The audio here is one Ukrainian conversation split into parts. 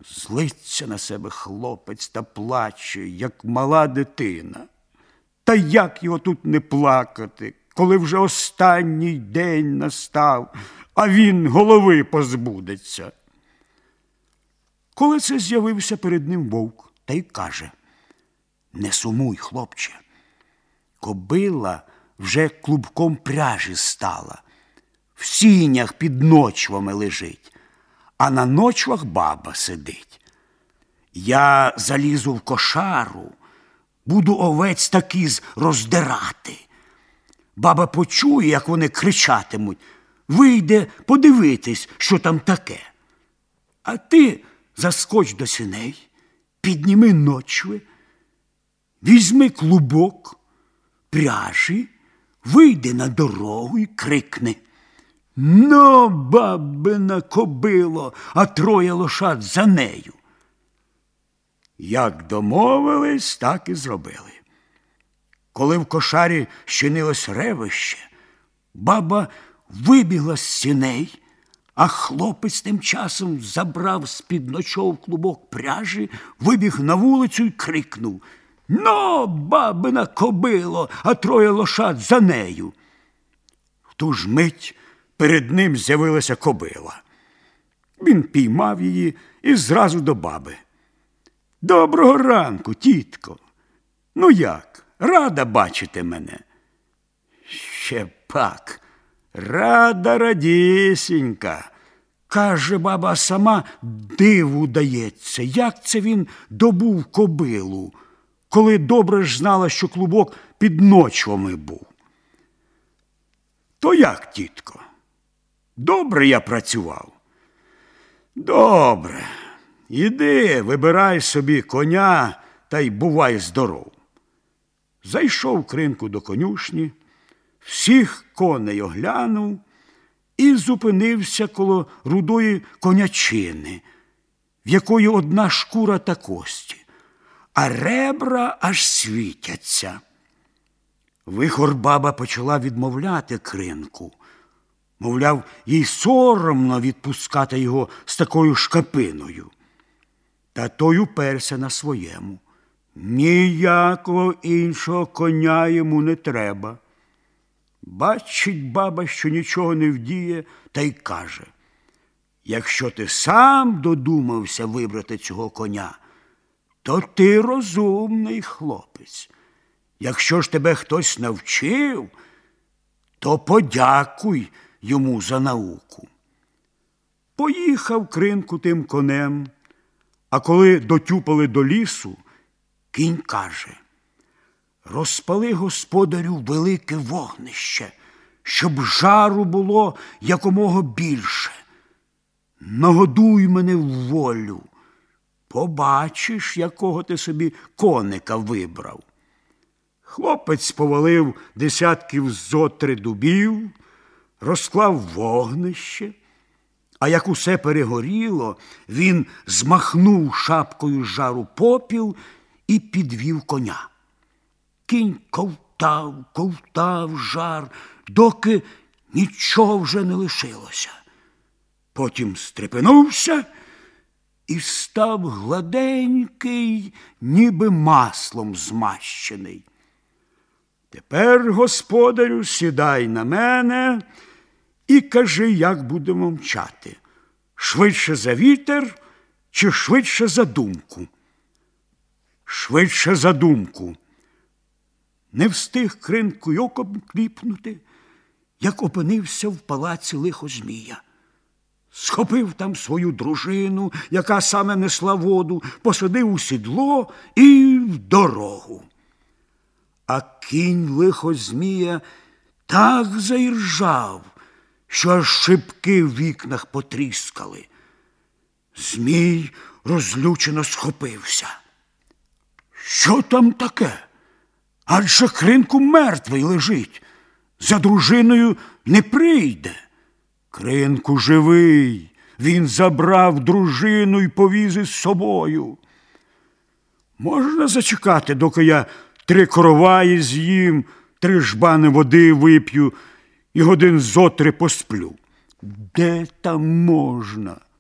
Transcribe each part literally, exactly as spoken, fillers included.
Злиться на себе хлопець та плаче, як мала дитина. Та як його тут не плакати, коли вже останній день настав, а він голови позбудеться? Коли це з'явився перед ним вовк, та й каже: не сумуй, хлопче, кобила вже клубком пряжі стала, в сінях під ночвами лежить, а на ночвах баба сидить. Я залізу в кошару, буду овець такіз роздирати. Баба почує, як вони кричатимуть, вийде подивитись, що там таке. А ти заскоч до сіней, підніми ночви, візьми клубок, пряжі, вийди на дорогу і крикни: «Но, бабина кобило!» а троє лошад за нею. Як домовились, так і зробили. Коли в кошарі щинилось ревище, баба вибігла з сіней, а хлопець тим часом забрав з-під ночов клубок пряжі, вибіг на вулицю і крикнув: «Но, бабина кобило!» а троє лошад за нею. В ту ж мить перед ним з'явилася кобила. Він піймав її і зразу до баби: «Доброго ранку, тітко! Ну як, рада бачити мене?» «Ще пак, рада радісінька!» каже баба, сама диву дається, як це він добув кобилу, коли добре ж знала, що клубок під ночвами був. «То як, тітко? Добре я працював?» «Добре. Іди, вибирай собі коня та й бувай здоров». Зайшов Кринку до конюшні, всіх коней оглянув і зупинився коло рудої конячини, в якої одна шкура та кості, а ребра аж світяться. Вихор-баба почала відмовляти Кринку. Мовляв, їй соромно відпускати його з такою шкапиною. Та той уперся на своєму. Ніякого іншого коня йому не треба. Бачить баба, що нічого не вдіє, та й каже: «Якщо ти сам додумався вибрати цього коня, то ти розумний хлопець. Якщо ж тебе хтось навчив, то подякуй йому за науку». Поїхав Кринку тим конем, а коли дотюпали до лісу, кінь каже: «Розпали, господарю, велике вогнище, щоб жару було якомога більше. Нагодуй мене в волю, побачиш, якого ти собі коника вибрав». Хлопець повалив десятків зо три дубів, розклав вогнище, а як усе перегоріло, він змахнув шапкою з жару попіл і підвів коня. Кінь ковтав, ковтав жар, доки нічого вже не лишилося. Потім стрепенувся і став гладенький, ніби маслом змащений. «Тепер, господарю, сідай на мене і кажи, як будемо мчати. Швидше за вітер чи швидше за думку?» «Швидше за думку». Не встиг Кринку й оком кліпнути, як опинився в палаці лихозмія. Схопив там свою дружину, яка саме несла воду, посадив у сідло і в дорогу. А кінь лихозмія так заіржав, що аж шибки в вікнах потріскали. Змій розлючено схопився. «Що там таке? Адже Кринку мертвий лежить, за дружиною не прийде». «Кринку живий, він забрав дружину і повіз із собою». «Можна зачекати, доки я три короваї з'їм, три жбани води вип'ю і годин зо три посплю?» «Де там можна?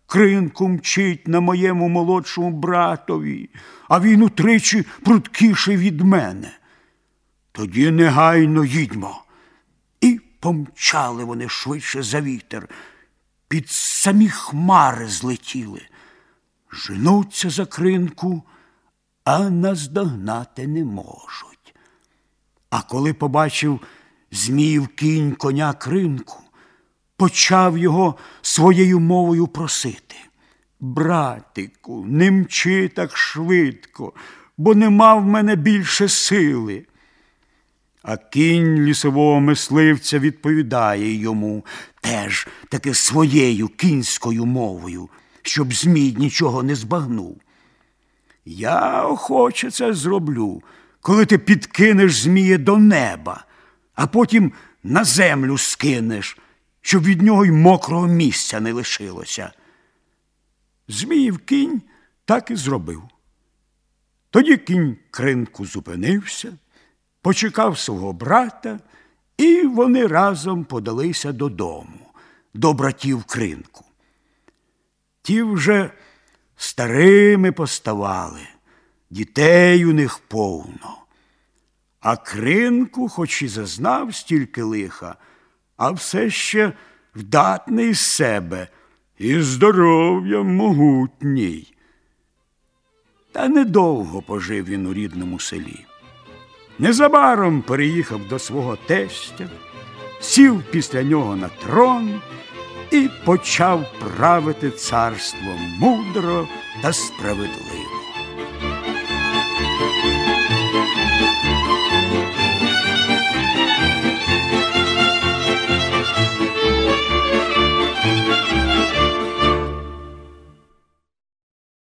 кринку мчить на моєму молодшому братові, а він утричі пруткіший від мене. Тоді негайно їдьмо. І помчали вони швидше за вітер, під самі хмари злетіли. Женуться за кринку, а наздогнати не можуть. А коли побачив Зміїв кінь коня кринку, почав його своєю мовою просити: братику, не мчи так швидко, бо нема в мене більше сили. А кінь лісового мисливця відповідає йому теж таки своєю кінською мовою, щоб Змій нічого не збагнув: я охоче це зроблю, коли ти підкинеш Змія до неба, а потім на землю скинеш, щоб від нього й мокрого місця не лишилося. Зміїв кінь так і зробив. Тоді кінь кринку зупинився, почекав свого брата, і вони разом подалися додому, до братів кринку. Ті вже старими поставали, дітей у них повно. А кринку, хоч і зазнав стільки лиха, а все ще вдатний з себе і здоров'ям могутній. Та недовго пожив він у рідному селі. Незабаром переїхав до свого тестя, сів після нього на трон і почав правити царством мудро та справедливо.